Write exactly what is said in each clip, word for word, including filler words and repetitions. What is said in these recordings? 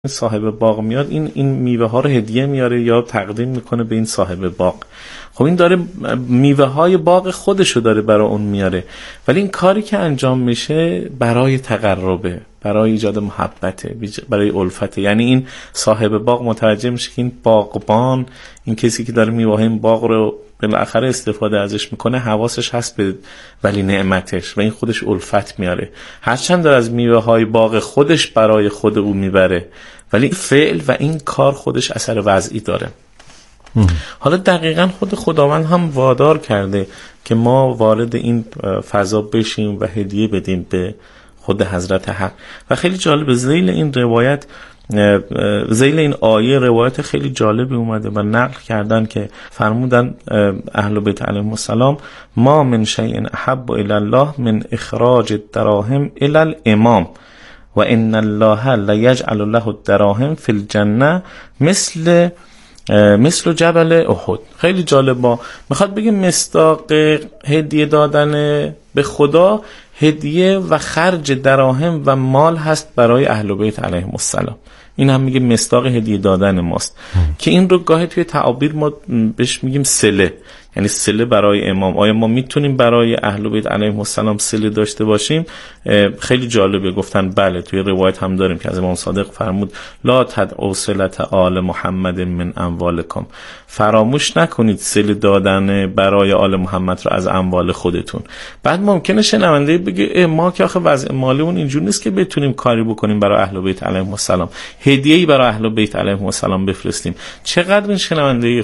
صاحب باغ میاد این این میوه ها رو هدیه میاره یا تقدیم میکنه به این صاحب باغ. خب این داره میوه های باغ خودشو داره برای اون میاره، ولی این کاری که انجام میشه برای تقربه، برای ایجاد محبته، برای الفته. یعنی این صاحب باغ متوجه میشه که این باغبان، این کسی که داره میوه های این باغ رو بالاخره استفاده ازش میکنه، حواسش هست به ولی نعمتش و این خودش الفت میاره. هرچند داره از میوه های باغ خودش برای خود او میبره، ولی فعل و این کار خودش اثر وضعی داره. حالا دقیقاً خود خداوند هم وادار کرده که ما وارد این فضا بشیم و هدیه بدیم به خود حضرت حق. و خیلی جالب ذیل این روایت، ذیل این آیه روایت خیلی جالبی اومده و نقل کردن که فرمودن اهل بیت علیهم السلام: ما من شیء احب الی الله من اخراج الدراهم الی الامام و ان الله لیجعل له الدراهم فی الجنه مثل مثل جبل احد. خیلی جالب. ما میخواد بگه مصداق هدیه دادن به خدا هدیه و خرج دراهم و مال هست برای اهل بیت علیهم السلام. این هم میگه مصداق هدیه دادن ماست که این رو گاهی توی تعابیر ما بهش میگیم صله، یعنی صله برای امام. آیا ما میتونیم برای اهل بیت علیهم السلام صله داشته باشیم؟ خیلی جالبه. گفتن بله، توی روایت هم داریم که از امام صادق فرمود: لا تدعوا صلة آل محمد من اموالکم، فراموش نکنید صله دادن برای آل محمد رو از اموال خودتون. بعد ممکنه شنونده بگه ما که آخه وضع مالیمون اینجور نیست که بتونیم کاری بکنیم برای اهل بیت علیهم السلام، هدیه‌ای برای اهل بیت علیهم السلام بفرستیم. چقدر این شنونده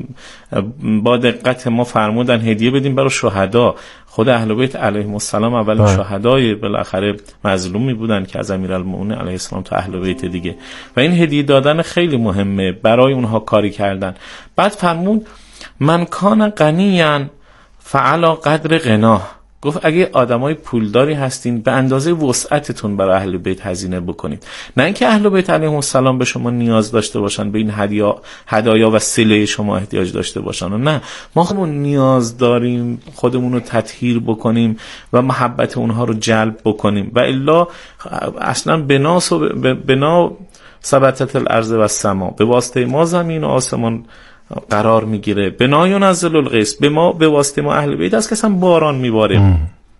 با دقت ما فرمودن هدیه بدیم برای شهدا. خود اهل بیت علیهم السلام اولین شهدای بالاخره مظلومی بودن که از امیرالمومنین علیه السلام تا اهل بیت دیگه، و این هدیه دادن خیلی مهمه، برای اونها کاری کردن. بعد فرمود: من کان غنیاً فعلی قدر غناه. گفت اگه آدمای پولداری هستین به اندازه وسعتتون برای اهل بیت هزینه بکنید، نه اینکه اهل بیت علیهم السلام به شما نیاز داشته باشن، به این هدیا هدایا و صله شما احتیاج داشته باشن. و نه، ما خودمون نیاز داریم خودمون رو تطهیر بکنیم و محبت اونها رو جلب بکنیم، و الا اصلا بناس و بنا ثبتت الارض و السما، به واسطه ما زمین و آسمان قرار میگیره. بنا ینزل الغیث، به ما به واسطه ما اهل بیت است که اصلا باران میباره.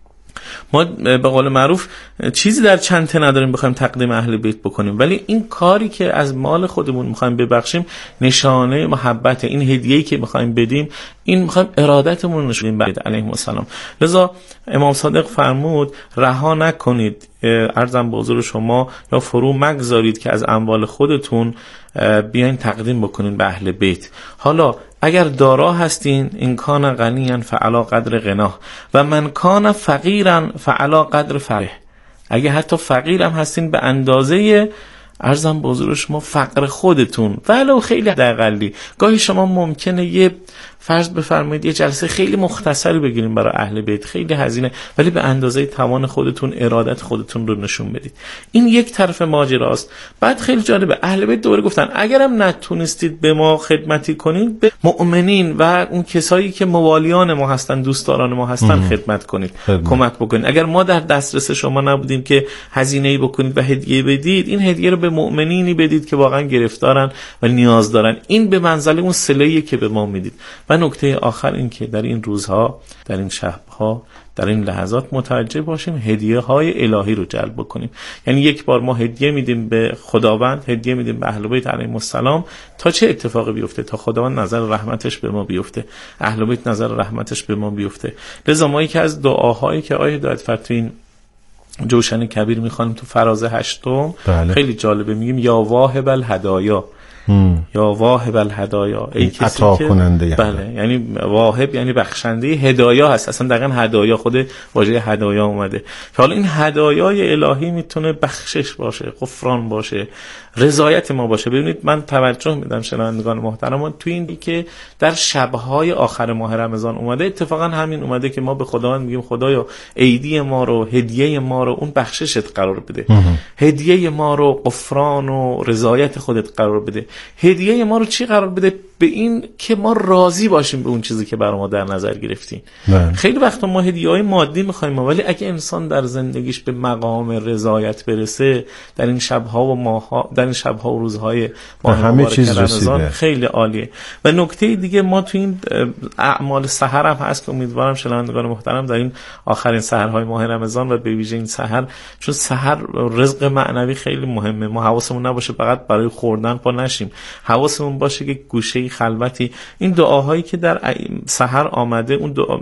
ما به قول معروف چیزی در چنته نداریم بخوایم تقدیم اهل بیت بکنیم، ولی این کاری که از مال خودمون میخوایم ببخشیم نشانه محبت. این هدیه‌ای که میخوایم بدیم، این میخوایم ارادتمون نشون بدیم به علیهم السلام. لذا امام صادق فرمود: رها نکنید، عرضم به حضور شما، یا فرو مگذارید که از اموال خودتون بیاین تقدیم بکنین به اهل بیت. حالا اگر دارا هستین، این کان غنیاً فعلی قدر غناه و من کان فقیراً فعلی قدر فقره. اگر حتی فقیرم هستین، به اندازه عرضم به حضور شما فقر خودتون، ولو خیلی اقلی. گاهی شما ممکنه یه فرض بفرمایید یه جلسه خیلی مختصری بگیریم برای اهل بیت، خیلی هزینه، ولی به اندازه توان خودتون ارادت خودتون رو نشون بدید. این یک طرف ماجراست. بعد خیلی جالبه، اهل بیت دوباره گفتن اگرم نتونستید به ما خدمتی کنید، به مؤمنین و اون کسایی که موالیان ما هستن، دوستداران ما هستن ام. خدمت کنید، خدمت. کمک بکنید. اگر ما در دسترس شما نبودیم که هزینه‌ای بکنید و هدیه بدید، این هدیه رو به مؤمنینی بدید که واقعا گرفتارن و نیاز دارن. این به منزله اون صله‌ای که به ما میدید. و نکته آخر این که در این روزها، در این شبها، در این لحظات متوجه باشیم هدیه های الهی رو جلب بکنیم. یعنی یک بار ما هدیه میدیم به خداوند، هدیه میدیم به اهل بیت علیهم السلام، تا چه اتفاقی بیفته؟ تا خداوند نظر رحمتش به ما بیفته، اهل بیت نظر رحمتش به ما بیفته. لذا ما یکی از دعاهایی که آیه هدایت فرد تو این جوشن کبیر میخوانیم تو فراز هشتم، بله. خیلی جالبه. میگیم یا واهب الهدایا، هم. یا واهب الهدایا، ای کسی عطا که کننده. بله، یعنی واهب یعنی بخشنده، هدایا هست اصلا دقیقاً هدایا، خود واژه هدایا اومده که حالا این هدایای الهی میتونه بخشش باشه، غفران باشه، رضایت ما باشه. ببینید من توجه میدم شنوندگان محترم، تو این که در شبهای آخر ماه رمضان اومده، اتفاقا همین اومده که ما به خداوند میگیم خدایا عیدی ما رو، هدیه ما رو اون بخششت قرار بده، هدیه ما رو غفران و رضایت خودت قرار بده. هدیه ما رو چی قرار بده؟ به این که ما راضی باشیم به اون چیزی که برای ما در نظر گرفتیم. خیلی وقتا ما هدیه‌های مادی می‌خوایم، ولی اگه انسان در زندگیش به مقام رضایت برسه در این شب‌ها و ماه‌ها، در این شب‌ها و روزهای ماه مبارک رمضان، خیلی عالیه. و نکته دیگه، ما تو این اعمال سحر هم هست که امیدوارم شنوندگان محترم در این آخرین سحرهای ماه رمضان و به ویژه این سحر، چون سحر رزق معنوی خیلی مهمه، ما حواسمون نباشه فقط برای خوردن پا نشیم، حواسمون باشه که گوشه خلوتی این دعاهایی که در سحر آمده، اون دعا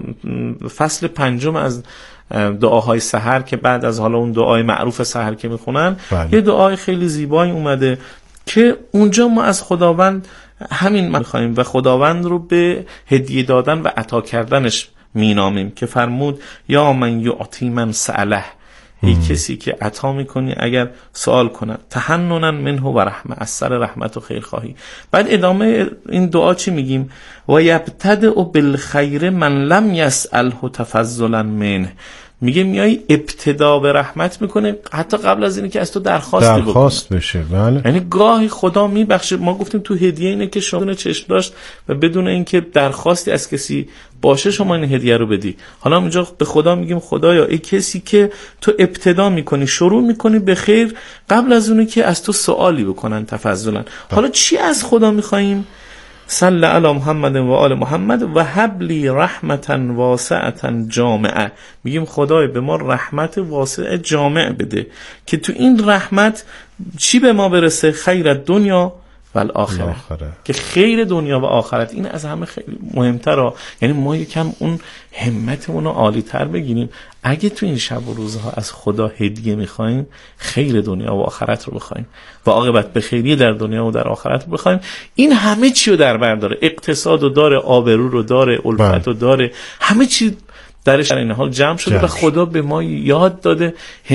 فصل پنجم از دعاهای سحر که بعد از حالا اون دعای معروف سحر که میخونن، بله. یه دعای خیلی زیبایی اومده که اونجا ما از خداوند همین میخوایم و خداوند رو به هدیه دادن و عطا کردنش مینامیم که فرمود یا من یعطی من سأله، ای کسی که عطا میکنی اگر سوال کنه، تحننا منه و رحمه، از سر رحمت و خیر خواهی. بعد ادامه این دعا چی میگیم؟ و یبتدئ بالخیر من لم یسأله تفضلا منه، میگه میای ابتدا به رحمت میکنه حتی قبل از اینکه از تو درخواست درخواست بشه. بله. یعنی گاهی خدا میبخشه. ما گفتیم تو هدیه اینه که شما چشم داشت و بدون اینکه درخواستی از کسی باشه شما این هدیه رو بدی. حالا اینجا به خدا میگیم خدایا ای کسی که تو ابتدا میکنی، شروع میکنی به خیر قبل از اونه که از تو سوالی بکنن تفضلا. حالا چی از خدا میخواییم؟ صلی علی محمد و آل محمد و حبلی رحمتا واسعتا جامعه، میگیم خدای به ما رحمت واسع جامع بده که تو این رحمت چی به ما برسه؟ خیر دنیا و الاخره، که خیر دنیا و آخرت. این از همه خیلی مهمتره. یعنی ما یکم اون همتمون رو عالی تر بگیریم. اگه تو این شب و روزها از خدا هدیه میخوایم، خیر دنیا و آخرت رو بخوایم و عاقبت به خیری در دنیا و در آخرت رو بخوایم. این همه چی رو در بر داره، اقتصاد رو داره، آبرو رو داره، الفت رو داره، همه چی درش در این حال جمع شده جمع. و خدا به ما یاد داده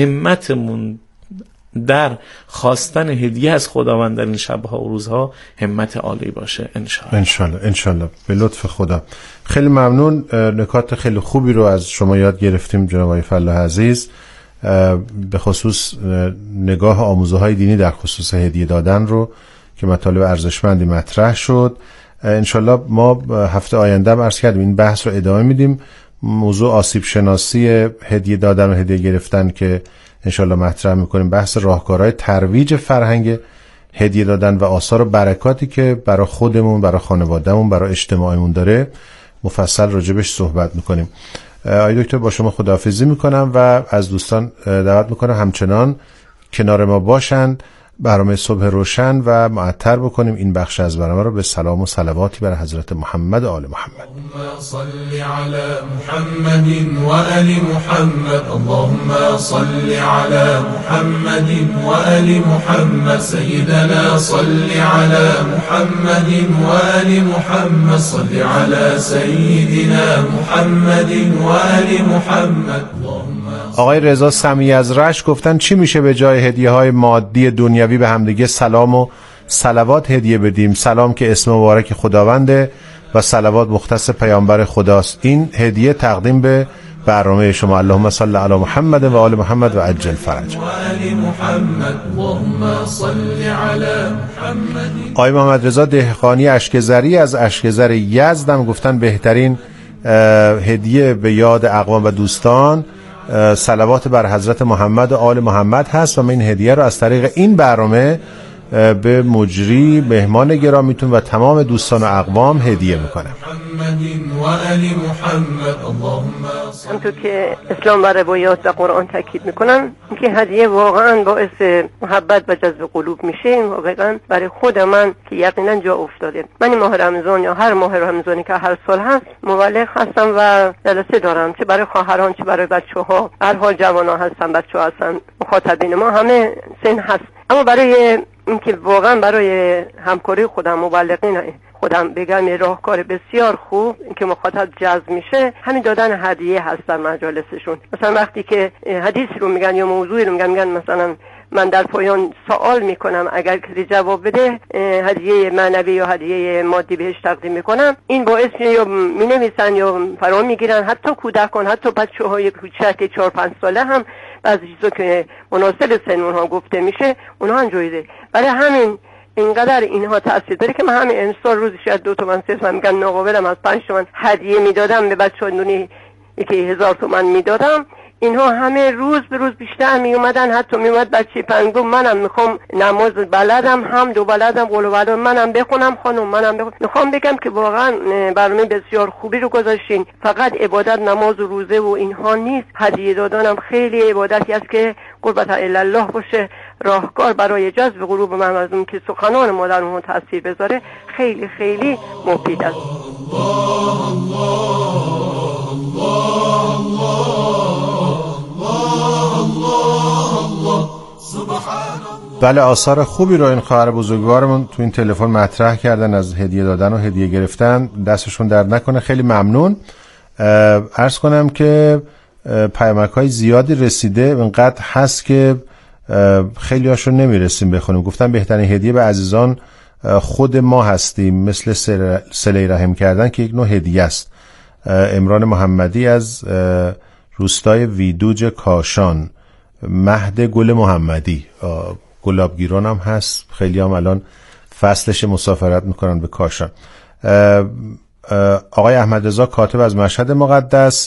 همتمون در خواستن هدیه از خداوند در این شبها و روزها همت عالی باشه انشالله. انشالله انشالله به لطف خدا. خیلی ممنون. نکات خیلی خوبی رو از شما یاد گرفتیم جناب آقای فلاح عزیز، به خصوص نگاه آموزه های دینی در خصوص هدیه دادن رو که مطالب ارزشمندی مطرح شد. انشالله ما هفته آینده هم عرض کردیم این بحث رو ادامه میدیم. موضوع آسیب شناسی هدیه دادن و هدیه گرفتن که انشالله مطرح میکنیم، بحث راهکارهای ترویج فرهنگ هدیه دادن و آثار و برکاتی که برای خودمون، برای خانوادهمون، برای اجتماعمون داره، مفصل راجبش صحبت میکنیم. آقای دکتر با شما خداحافظی میکنم و از دوستان دعوت میکنم همچنان کنار ما باشند، برنامه صبح روشن و معطر بکنیم این بخش از برنامه رو به سلام و صلواتی بر حضرت محمد و آل محمد. اللهم صل علی محمد و آل محمد. اللهم صل علی محمد و آل محمد. سیدنا صل علی محمد و آل محمد. صل علی سیدنا محمد و آل محمد. آقای رضا سمی از رشت گفتن چی میشه به جای هدیه های مادی دنیوی به همدیگه سلام و صلوات هدیه بدیم؟ سلام که اسم مبارک خداونده و صلوات مختص پیامبر خداست. این هدیه تقدیم به برنامه شما. اللهم صل علی محمد و آل محمد و عجل فرج. آقای محمد رضا دهقانی اشکزری از اشکزر یزد هم گفتن بهترین هدیه به یاد اقوام و دوستان صلوات بر حضرت محمد و آل محمد هست و من این هدیه رو از طریق این برنامه به مجری مهمان گرامیتون و تمام دوستان و اقوام هدیه میکنم. همونطور که اسلام و روایات و قرآن تاکید میکنن که هدیه واقعا باعث محبت و جذب قلوب میشه. این واقعا برای خود من که یقینا جا افتاده. من این ماه رمضان یا هر ماه رمضانی که هر سال هست مبلغ هستم و جلسه دارم، چه برای خواهران چه برای بچه‌ها، هر حال جوانان هستن، بچه‌ها هستن، مخاطبین ما همه سن هست. اما برای اینکه واقعا برای همکاری خودم مبلغین خودم بگم یه راهکار بسیار خوب که مخاطب جذب میشه همین دادن هدیه هست در مجالسشون. مثلا وقتی که حدیث رو میگن یا موضوعی رو میگن میگن مثلا من در پایان سوال میکنم، اگر کسی جواب بده هدیه معنوی یا هدیه مادی بهش تقدیم میکنم. این باعث یا مینویسن یا فرا میگیرن، حتی کودکان، حتی بچه‌های کوچک چهار پنج ساله هم بعضی چیزا که مناسب سن اونها گفته میشه اونها انجویده. برای همین اینقدر اینها تاثیر داره که من همین امسال روزی شاید دو تومن سه تومن میگن ناقابلم از پنج تومن هدیه میدادم به بچه‌ها، دونی یکی هزار تومن میدادم، اینها همه روز به روز بیشتر می اومدن. حتی می اومد بچه پنگو منم میخوام نماز بلدم، هم دو بلدم، قول و بلدم منم بخونم خانم منم بخونم. میخوام بگم که واقعا برنامه بسیار خوبی رو گذاشتین. فقط عبادت نماز و روزه و اینها نیست، هدیه دادنم خیلی عبادتی است که قربت الی الله باشه، راهکار برای جذب قلوب مردم که سخنان ما در اون تاثیر بذاره، خیلی خیلی مفید است. بله، آثار خوبی رو این خواهر بزرگوارمون تو این تلفن مطرح کردن از هدیه دادن و هدیه گرفتن. دستشون درد نکنه، خیلی ممنون. عرض کنم که پیامک‌های زیادی رسیده، اینقدر هست که خیلی هاشو نمیرسیم بخونیم. گفتم بهترین هدیه به عزیزان خود ما هستیم، مثل صله رحم کردن که یک نوع هدیه است. عمران محمدی از روستای ویدوج کاشان، مهد گل محمدی، گلابگیران هم هست، خیلی هم الان فصلش مسافرت میکنن به کاشان. آقای احمد رضا کاتب از مشهد مقدس،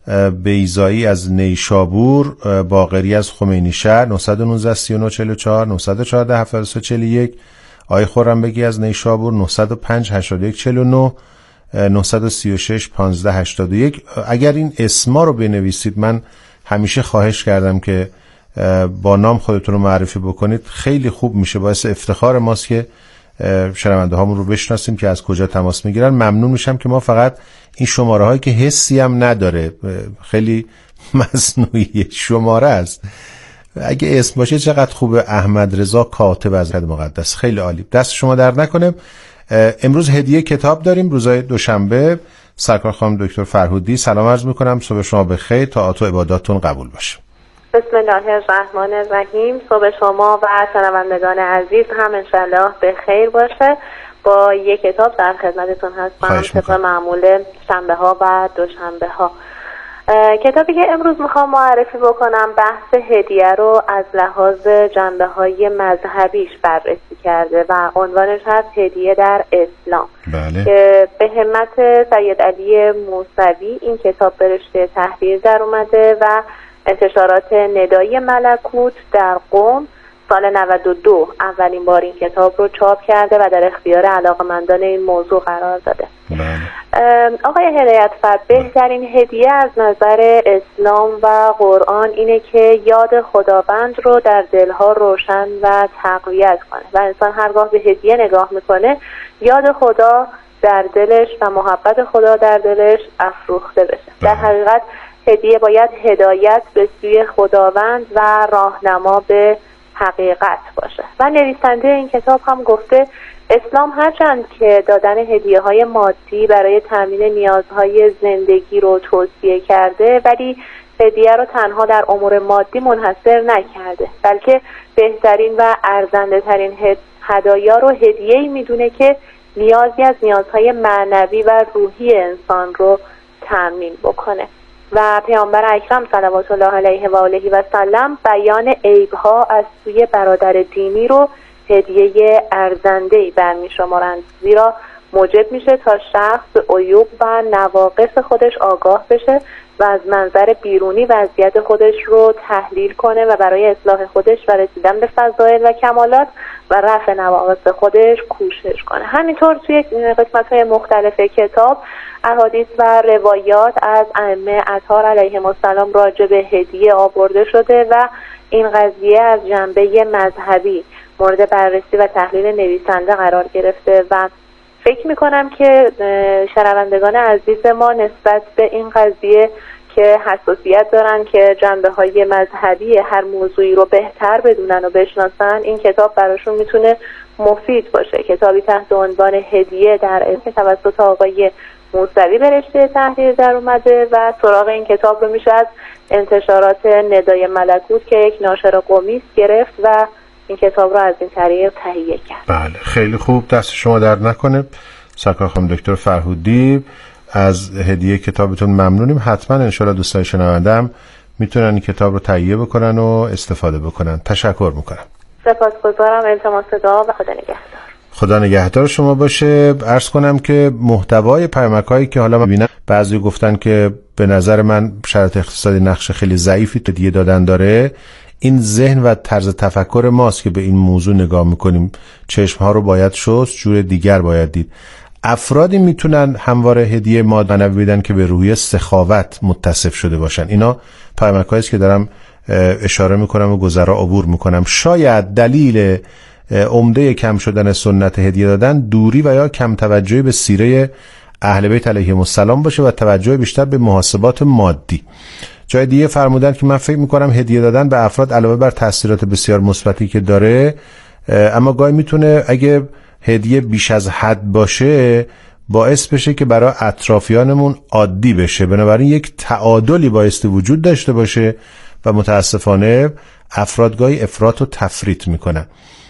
بیزایی از نیشابور، باقری از خمینی شهر نه یک نه سی و نه چهل و چهار نه یک چهار هفت سه چهل و یک، آقای خرمبگی از نیشابور نه صفر پنج هشتاد و یک چهل و نه نه سه و شش پانزده هشتاد و یک. اگر این اسما رو بنویسید، من همیشه خواهش کردم که با نام خودتون رو معرفی بکنید، خیلی خوب میشه، باعث افتخار ماست که شنونده هامون رو بشناسیم که از کجا تماس میگیرن. ممنون میشم که ما فقط این شماره هایی که حسی هم نداره، خیلی مصنوعی شماره است، اگه اسم باشه چقدر خوبه. احمد رضا کاتب از مشهد مقدس، خیلی عالی، دست شما در نکنه. امروز هدیه کتاب داریم، روزهای دوشنبه. سرکار خانم دکتر فرهودی، سلام عرض میکنم، صبح شما بخیر، طاعات و عباداتتون قبول باشه. بسم الله الرحمن الرحیم. صبح شما و شنوندگان عزیز هم انشالله به خیر باشه. با یک کتاب در خدمتتون هستم طبق معمول شنبه ها و دوشنبه ها. کتابی که امروز میخوام معرفی بکنم بحث هدیه رو از لحاظ جنبه های مذهبیش بررسی کرده و عنوانش هست هدیه در اسلام. بله. که به همت سید علی موسوی این کتاب به رشته تحریر در اومده و انتشارات ندای ملکوت در قم سال نود و دو اولین بار این کتاب رو چاپ کرده و در اختیار علاقمندان این موضوع قرار داده. آقای هدایت‌فر، بهترین هدیه از نظر اسلام و قرآن اینه که یاد خداوند رو در دلها روشن و تقویت کنه و انسان هرگاه به هدیه نگاه میکنه یاد خدا در دلش و محبت خدا در دلش افروخته بشه. در حقیقت هدیه باید هدایت به سوی خداوند و راهنما به حقیقت باشه. و نویسنده این کتاب هم گفته اسلام هرچند که دادن هدیه های مادی برای تامین نیازهای زندگی رو توصیه کرده، ولی هدیه رو تنها در امور مادی منحصر نکرده، بلکه بهترین و ارزنده ترین هدایا رو هدیه‌ای میدونه که نیازی از نیازهای معنوی و روحی انسان رو تامین بکنه. و پیامبر اکرم صلوات الله علیه و آله و سلم بیان عیب‌ها از سوی برادر دینی رو هدیه ارزنده‌ای برمی‌شمارند، زیرا موجب میشه تا شخص به عیوب و نواقص خودش آگاه بشه و از منظر بیرونی وضعیت خودش رو تحلیل کنه و برای اصلاح خودش و رسیدن به فضایل و کمالات و رفع نواقص خودش کوشش کنه. همینطور توی قسمت‌های مختلف کتاب احادیث و روایات از ائمه اطهار علیهم السلام راجع به هدیه آورده شده و این قضیه از جنبه مذهبی مورد بررسی و تحلیل نویسنده قرار گرفته و فکر میکنم که شنوندگان عزیز ما نسبت به این قضیه که حساسیت دارن که جنبه های مذهبی هر موضوعی رو بهتر بدونن و بشناسن، این کتاب براشون میتونه مفید باشه. کتابی تحت عنوان هدیه در اسم که توسط آقای موسوی به رشته تحریر در اومده و سراغ این کتاب رو میشه از انتشارات ندای ملکوت که یک ناشر قمی است گرفت و این کتاب رو از این طریق تهیه کرد. بله، خیلی خوب، دست شما درد نکنه. سرکار خانم دکتر فرهودی، از هدیه کتابتون ممنونیم. حتما انشاءالله دوستان شنونده هم میتونن این کتاب رو تهیه بکنن و استفاده بکنن. تشکر میکنم. سپاسگزارم. التماس دعا و خدا نگهدار. خدا نگهدار شما باشه. عرض کنم که محتوای پیامک‌هایی که حالا می‌بینم، بعضی گفتن که به نظر من شرایط اقتصادی نقش خیلی ضعیفی تو دیگه دادن داره. این ذهن و طرز تفکر ماست که به این موضوع نگاه میکنیم. چشمها رو باید شست، جور دیگر باید دید. افرادی میتونن همواره هدیه ماده معنوی بدن که به روحیه سخاوت متصف شده باشن. اینا پیامک‌هایی است که دارم اشاره میکنم و گذرا عبور میکنم. شاید دلیل عمده کم شدن سنت هدیه دادن دوری و یا کم توجهی به سیره اهل بیت علیهم السلام باشه و توجه بیشتر به محاسبات مادی. جای دیگه فرمودن که من فکر میکنم هدیه دادن به افراد علاوه بر تاثیرات بسیار مثبتی که داره، اما گاهی میتونه اگه هدیه بیش از حد باشه باعث بشه که برای اطرافیانمون عادی بشه. بنابراین یک تعادلی بایستی وجود داشته باشه و متاسفانه افراد گاهی افراط و تفریط میکنن.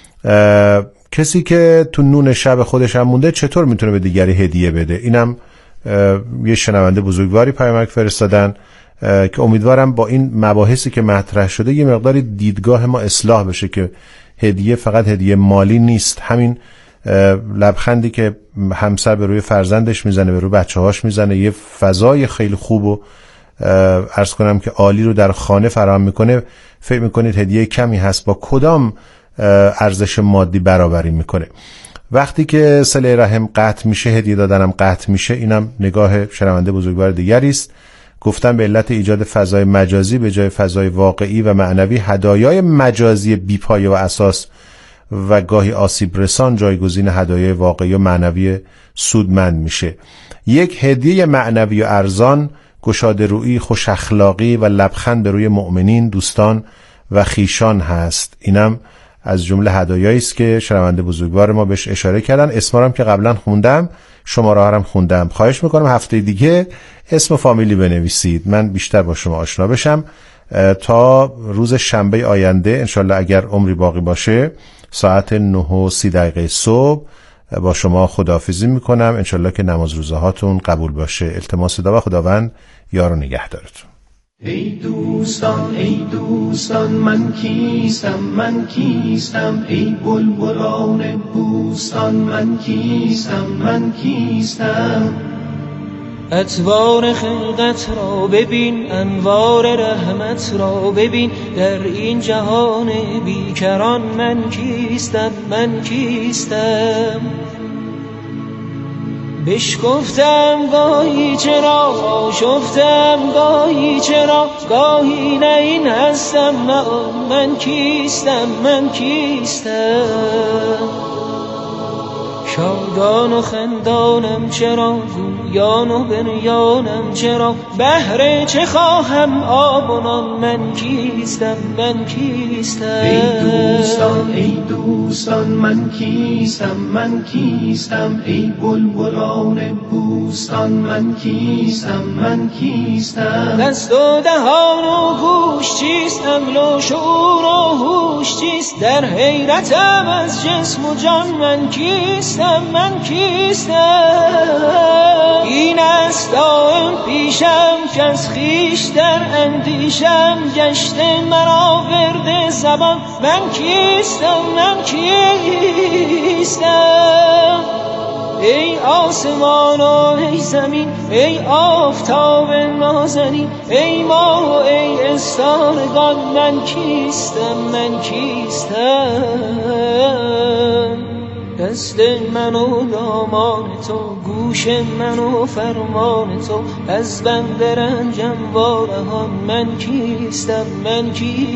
کسی که تو نون شب خودش هم مونده چطور میتونه به دیگری هدیه بده؟ اینم یه شنونده بزرگواری پیامک فرستادن که امیدوارم با این مباحثی که مطرح شده یه مقداری دیدگاه ما اصلاح بشه که هدیه فقط هدیه مالی نیست. همین لبخندی که همسر به روی فرزندش میزنه، به روی بچه‌هاش میزنه، یه فضای خیلی خوب و عرض کنم که عالی رو در خانه فراهم میکنه. فکر میکنید هدیه کمی هست با کدام ارزش مادی برابری میکنه؟ وقتی که صله رحم قطع میشه هدیه دادنم قطع میشه. اینم نگاه شنونده بزرگوار دیگری است. گفتن به علت ایجاد فضای مجازی به جای فضای واقعی و معنوی، هدایای مجازی بی‌پایه و اساس و گاهی آسیب رسان جایگزین هدایای واقعی و معنوی سودمند میشه. یک هدیه معنوی و ارزان، گشاده رویی، خوش اخلاقی و لبخند به روی مؤمنین، دوستان و خیشان هست. اینم از جمله هدایایی است که شنونده بزرگوار ما بهش اشاره کردن. اسمارم که قبلا خوندم، شماره هارم خوندم. خواهش میکنم هفته دیگه اسم و فامیلی بنویسید، من بیشتر با شما آشنا بشم. تا روز شنبه آینده انشالله اگر عمری باقی باشه ساعت نه و سی دقیقه صبح با شما خداحافظی میکنم. انشالله که نماز روزه هاتون قبول باشه. التماس دعا خداوند یار و نگهدارتون. ای دوستان ای دوستان من کیستم من کیستم، ای بلبلان بوستان من کیستم من کیستم. اطوار خلقت را ببین، انوار رحمت را ببین، در این جهان بیکران من کیستم من کیستم. بشکفتم گاهی چرا، آشفتم گاهی چرا، گاهی نه این هستم نه من کیستم من کیستم. شادان و خندانم چرا، گویان و بنیانم چرا، بهر چه خواهم آب و نان من کیستم من کیستم. ای دوستان ای دوستان من کیستم من کیستم، ای بلبلان بوستان من کیستم من کیستم. دست و دهان و گوش چیست، عقل و شعور و هوش چیست، در حیرتم از جسم و جان من کیستم من کیستم. این است دائم پیشم که از خویش در اندیشم گشته مرا ورد زبان من کیستم من کیستم. ای آسمان و ای زمین، ای آفتاب نازنین، ای ماه و ای استارگان من کیستم من کیستم. دست من و دامان تو، گوش من و فرمان تو، از بند رنجم وارهان من کیستم من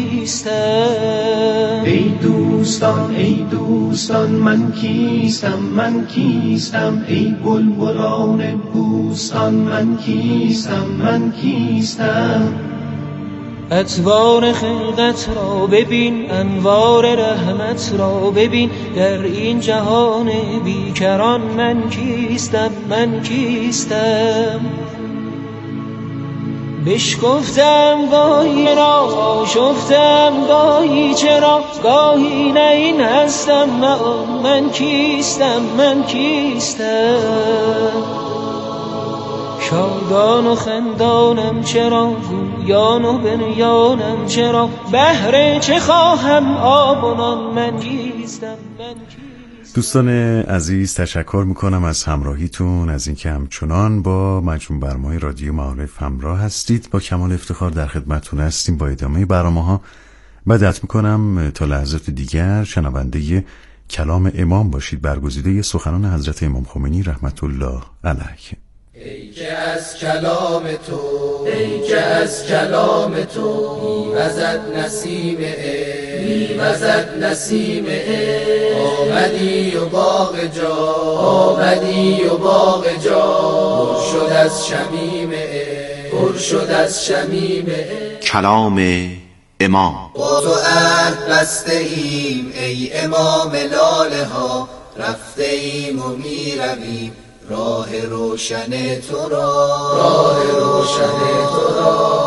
کیستم. ای دوستان ای دوستان من کیستم من کیستم، ای بلبلان بوستان من کیستم من کیستم. اطوار خلقت را ببین، انوار رحمت را ببین، در این جهان بیکران من کیستم من کیستم. بشکفتم گاهی را، آشفتم گاهی چرا، گاهی نه این هستم نه من کیستم من کیستم. شادان و خندانم چرا، گویان و بنیانم چرا، بهر چه خواهم آب و نان من کیستم من کیستم. دوستان عزیز تشکر میکنم از همراهیتون، از اینکه همچنان با مجموع برنامه‌های رادیو معارف همراه هستید. با کمال افتخار در خدمتتون هستیم با ادامه برنامه‌ها. بدعت میکنم تا لحظات دیگر شنونده کلام امام باشید، برگزیده سخنان حضرت امام خمینی رحمت الله علیه. ای که از کلام تو ای که از کلام تو میوزد نسیم عشق میوزد نسیم عشق آمدی و باغ جا آمدی و باغ جا پر شد از شمیم عشق پر شد از شمیم عشق. کلام امام. با تو عهد بسته ایم ای امام لاله ها، رفته ایم و میرویم راه روشن تو را راه روشن تو را.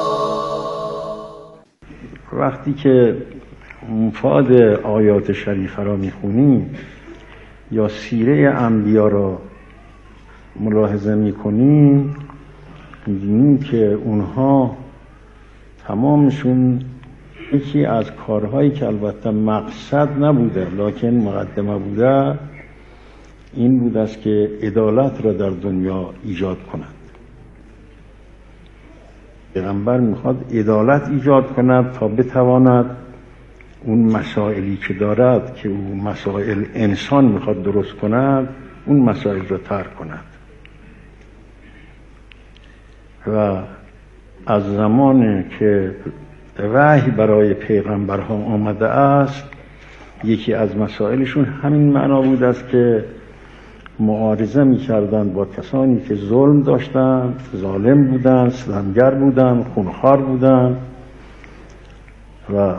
وقتی که مفاد آیات شریفه را میخونیم یا سیره انبیا را ملاحظه میکنیم می‌بینیم که اونها تمامشون یکی از کارهایی که البته مقصد نبوده لکن مقدمه بوده این بود است که عدالت را در دنیا ایجاد کند. پیغمبر میخواد عدالت ایجاد کند تا بتواند اون مسائلی که دارد که اون مسائل انسان میخواد درست کند اون مسائل را ترک کند. و از زمانی که وحی برای پیغمبرها آمده است یکی از مسائلشون همین معنا بود است که معارضه می‌کردند با کسانی که ظلم داشتند، ظالم بودند، ستمگر بودند، خونخوار بودند و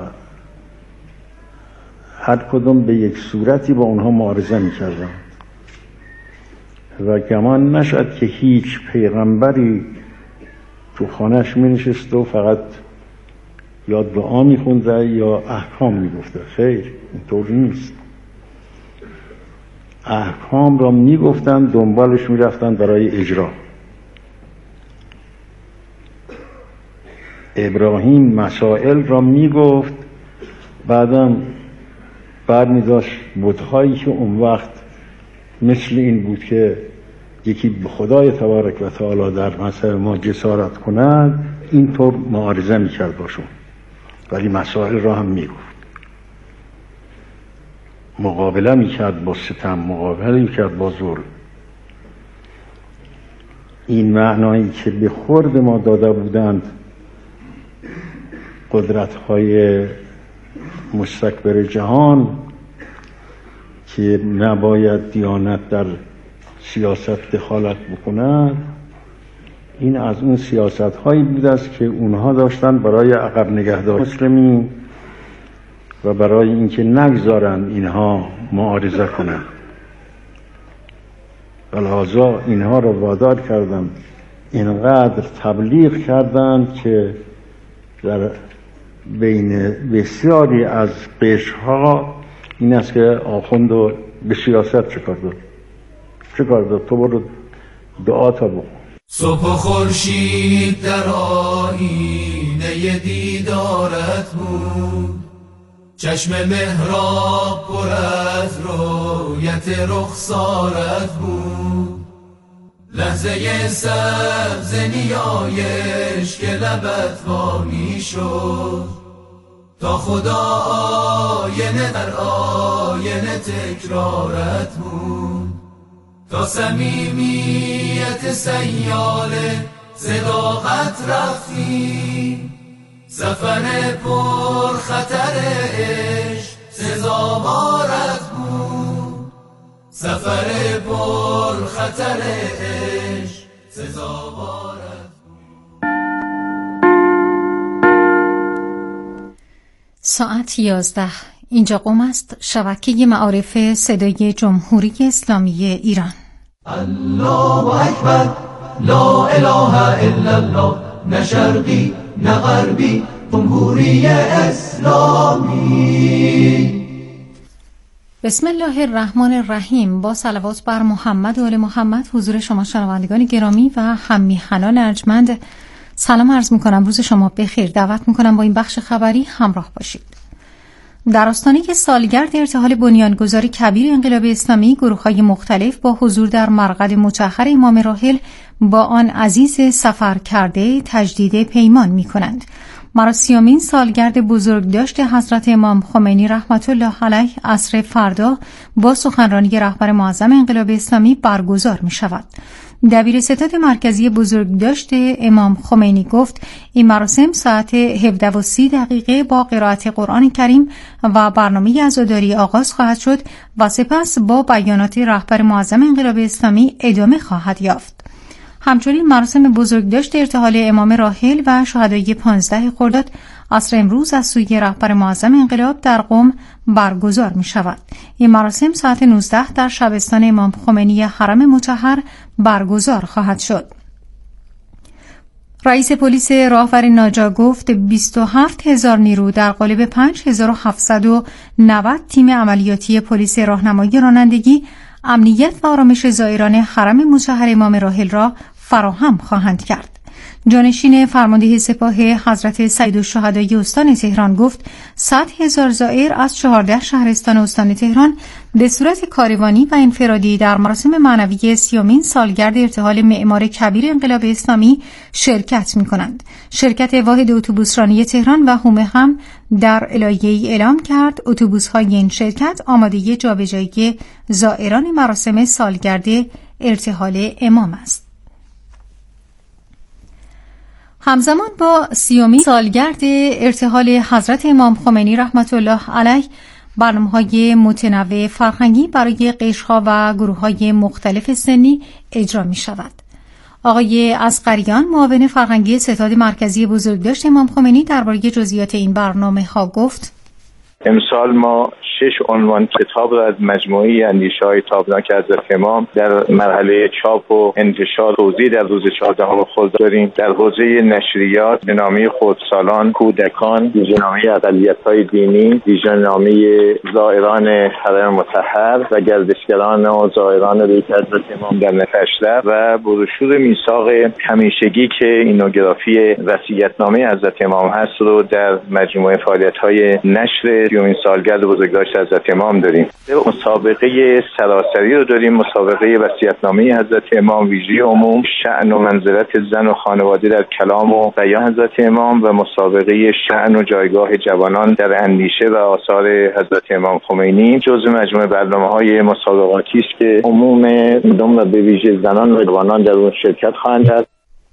هر کدوم به یک صورتی با اونها معارضه می‌کردند و گمان نشد که هیچ پیغمبری تو خانهش می‌نشست و فقط یا دعا می‌خونده یا احکام می‌گفته. خیر، اینطور نیست. احکام را میگفتن دنبالش میرفتن برای اجرا. ابراهیم مسائل را میگفت بعدم برمیداشت بت‌هایی که اون وقت مثل این بود که یکی به خدای تبارک و تعالی در مسائل ما جسارت کند اینطور معارضه میکرد باشون، ولی مسائل را هم میگفت. مقابله میکرد با ستم، مقابله میکرد با ظلم. این معنایی که به خورد ما داده بودند قدرت‌های مستکبر جهان که نباید دیانت در سیاست دخالت بکند، این از اون سیاست‌هایی بود است که اونها داشتن برای عقب نگهداری مسلمین و برای اینکه نگذارن اینها معارضه کنند. لذا اینها را وادار کردن، اینقدر تبلیغ کردند که در بین بسیاری از قشرها این است که آخوند و به سیاست چه کار داد چه کار داد تو برو دعا تا بکن. صبح و خورشید در آینه دیدارت بود، چشم محراب پر از رویت رخسارت بود، لحظه سبز نیایش که لبت وا می شد تا خدا آینه در آینه تکرارت بود، تا صمیمیت سیاله صداقت رفتی، سفر پر خطر عشق سزاوارت بود، سفر پر خطر عشق سزاوارت بود. ساعت یازده. اینجا قم است، شبکه معارف صدای جمهوری اسلامی ایران. الله اکبر، لا اله الا الله، نه شرقی نه غربی، جمهوری اسلامی. بسم الله الرحمن الرحیم. با صلوات بر محمد و آل محمد حضور شما شنوندگان گرامی و هم میهنان ارجمند سلام عرض میکنم. روز شما بخیر. دعوت میکنم با این بخش خبری همراه باشید. در آستانه سالگرد ارتحال بنیانگذار کبیر انقلاب اسلامی، گروه‌های مختلف با حضور در مرقد مطهر امام راحل با آن عزیز سفر کرده تجدید پیمان می‌کنند. مراسمین سالگرد بزرگداشت حضرت امام خمینی رحمت الله علیه عصر فردا با سخنرانی رهبر معظم انقلاب اسلامی برگزار می‌شود. دبیر ستاد مرکزی بزرگداشت امام خمینی گفت این مراسم ساعت هفده و سی دقیقه با قرائت قرآن کریم و برنامه عزاداری آغاز خواهد شد و سپس با بیانات رهبر معظم انقلاب اسلامی ادامه خواهد یافت. همچنین مراسم بزرگداشت ارتحال امام راحل و شهدای پانزده خرداد عصر امروز از سوی رهبر معظم انقلاب در قم برگزار می شود. این مراسم ساعت نوزده در شبستان امام خمینی حرم مطهر برگزار خواهد شد. رئیس پلیس راهور ناجا گفت بیست و هفت هزار نیرو در قالب پنج هزار و هفتصد و نود تیم عملیاتی پلیس راهنمایی رانندگی امنیت و آرامش زائران حرم مطهر امام راحل را فراهم خواهند کرد. جانشین فرمانده سپاه حضرت سیدالشهدای استان تهران گفت صد هزار زائر از چهارده شهرستان استان تهران به صورت کاروانی و انفرادی در مراسم معنوی سیومین سالگرد ارتحال معمار کبیر انقلاب اسلامی شرکت می کنند. شرکت واحد اتوبوسرانی تهران و هومه هم در اعلامیه‌ای اعلام کرد اتوبوس‌های این شرکت آماده جابجایی زائران مراسم سالگرد ارتحال امام است. همزمان با سیومین سالگرد ارتحال حضرت امام خمینی رحمت الله علیه برنامه‌های متنوع فرهنگی برای قشرها و گروه‌های مختلف سنی اجرا می‌شود. آقای اصغریان معاون فرهنگی ستاد مرکزی بزرگداشت امام خمینی درباره جزئیات این برنامه‌ها گفت: امسال ما شش عنوان کتاب را از مجموعه اندیشه‌های تابناک حضرت امام در مرحله چاپ و انتشار توزیع در روز چهاردهم خرداد داریم. در حوزه نشریات به نامه خردسالان، کودکان، ویژه‌نامه اقلیت‌های دینی، ویژه‌نامه زائران حرم مطهر و گردشگران و زائران بیت حضرت امام در نفشتر و بروشور میثاق همیشگی که اینوگرافی وصیت‌نامه حضرت امام هست رو در مجموعه فعالیت‌های نشر سیومین سالگرد بزرگداشت حضرت امام داریم. مسابقه سراسری رو داریم، مسابقه وصیت‌نامه حضرت امام، ویژه عموم، شأن و منزلت زن و خانواده در کلام و بیان حضرت امام و مسابقه شأن و جایگاه جوانان در اندیشه و آثار حضرت امام خمینی جزو مجموعه برنامه‌های مسابقاتی است که عموم مردم و به ویژه زنان و جوانان در اون شرکت خواهند داشت.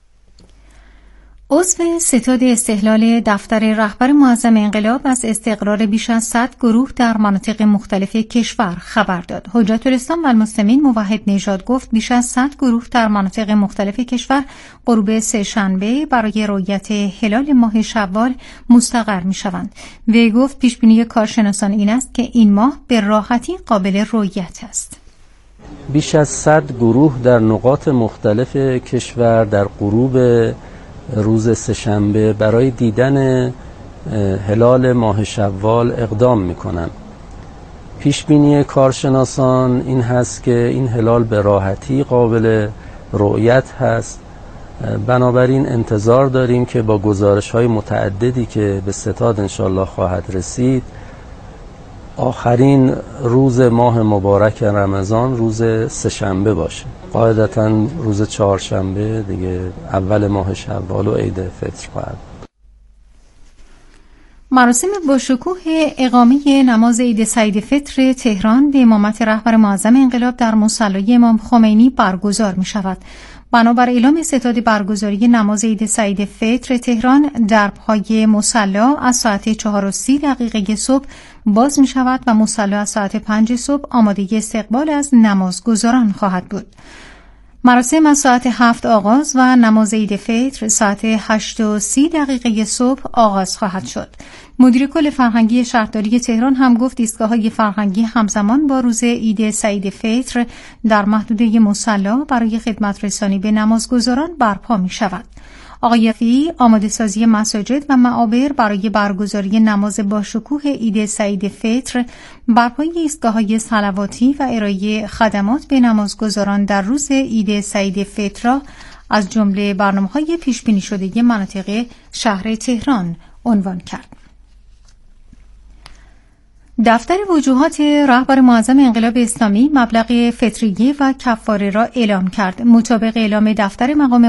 عضو ستاد استقلال دفتر رهبر معظم انقلاب از استقرار بیش از صد گروه در مناطق مختلف کشور خبر داد. حجت الاسلام و المسلمین موحد نژاد گفت بیش از صد گروه در مناطق مختلف کشور غروب سه شنبه برای رؤیت هلال ماه شوال مستقر می شوند. وی گفت پیش بینی کارشناسان این است که این ماه به راحتی قابل رؤیت است. بیش از صد گروه در نقاط مختلف کشور در غروب روز سه‌شنبه برای دیدن هلال ماه شوال اقدام میکنن. پیش بینی کارشناسان این هست که این هلال به راحتی قابل رؤیت هست. بنابراین انتظار داریم که با گزارش های متعددی که به ستاد انشالله خواهد رسید آخرین روز ماه مبارک رمضان روز سه‌شنبه باشه. قاعدتاً روز چهارشنبه دیگه اول ماه شوال و عید فطر خواهد. مراسم با شکوه اقامه نماز عید سعید فطر تهران به امامت رهبر معظم انقلاب در مصلی امام خمینی برگزار می شود. بنابر اعلام ستاد برگزاری نماز عید سعید فطر تهران درب‌های مصلی از ساعت چهار و سی دقیقه صبح باز می شود و مصلی از ساعت پنج صبح آماده استقبال از نمازگزاران خواهد بود. مراسم از ساعت هفت آغاز و نماز عید فطر ساعت هشت و سی دقیقه صبح آغاز خواهد شد. مدیر کل فرهنگی شهرداری تهران هم گفت ایستگاه‌های فرهنگی همزمان با روز عید سعید فطر در محدوده مصلی برای خدمت رسانی به نمازگزاران برپا می شود. آقای فی آماده سازی مساجد و معابر برای برگزاری نماز با شکوه عید سعید فطر، برپای ایستگاه‌های صلواتی و ارائه خدمات به نمازگزاران در روز عید سعید فطر را از جمله برنامه‌های پیش بینی شده مناطق شهر تهران عنوان کرد. دفتر وجوهات رهبر معظم انقلاب اسلامی مبلغ فطریه و کفاره را اعلام کرد. مطابق اعلام دفتر مقام